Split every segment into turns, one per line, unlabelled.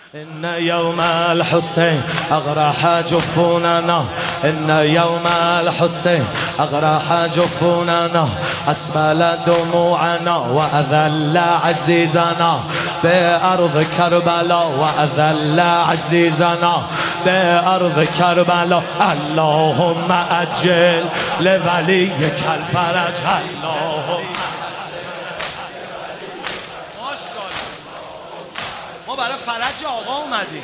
إن يوم الحسين أغرح جفوننا، إن يوم الحسين أغرح جفوننا، أسبل دموعنا وأذل عزيزنا بأرض كربلاء، وأذل عزيزنا بأرض كربلاء. اللهم أجل لوليك الفرج، اللهم ما برای فرج آقا اومدیم.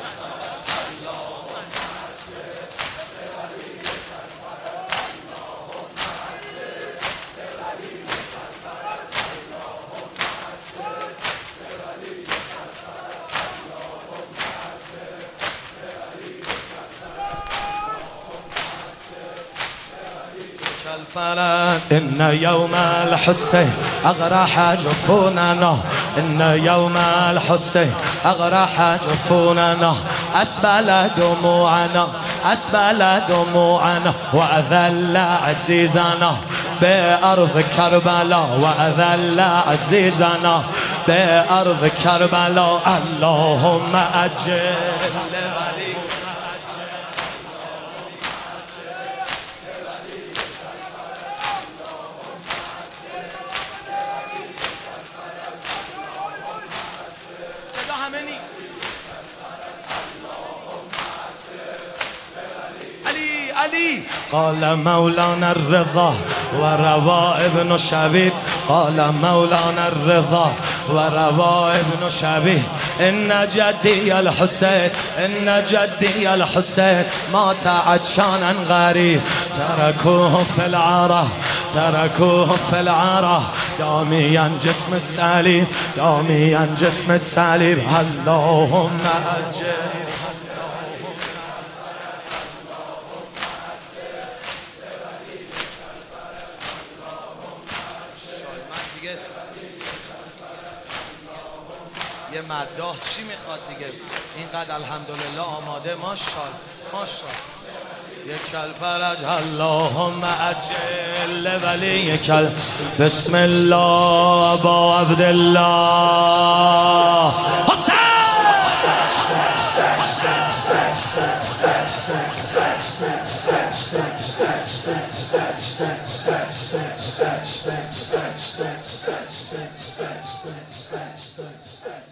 إن يوم الحسين أغرح جفوننا، إن يوم الحسين أغرح جفوننا، أسبل دموعنا، أسبل دموعنا وأذل عزيزنا بأرض كربلاء، وأذل عزيزنا بأرض كربلاء. اللهم أجل علي. قال مولانا الرضا وروى ابن شبيب، قال مولانا الرضا وروى ابن شبيب، إن جدي الحسين، إن جدي الحسين مات عطشانا غريب، تركوه في العرة، تركوه في العرة داميا جسم السليب، داميا جسم السليب. اللهم أجل یه مداح چی میخواد دیگه؟ اینقدر الحمدلله آماده. ماشاءالله یک الفرج. اللهم اجل ولیک بسم الله با عبدالله حسین.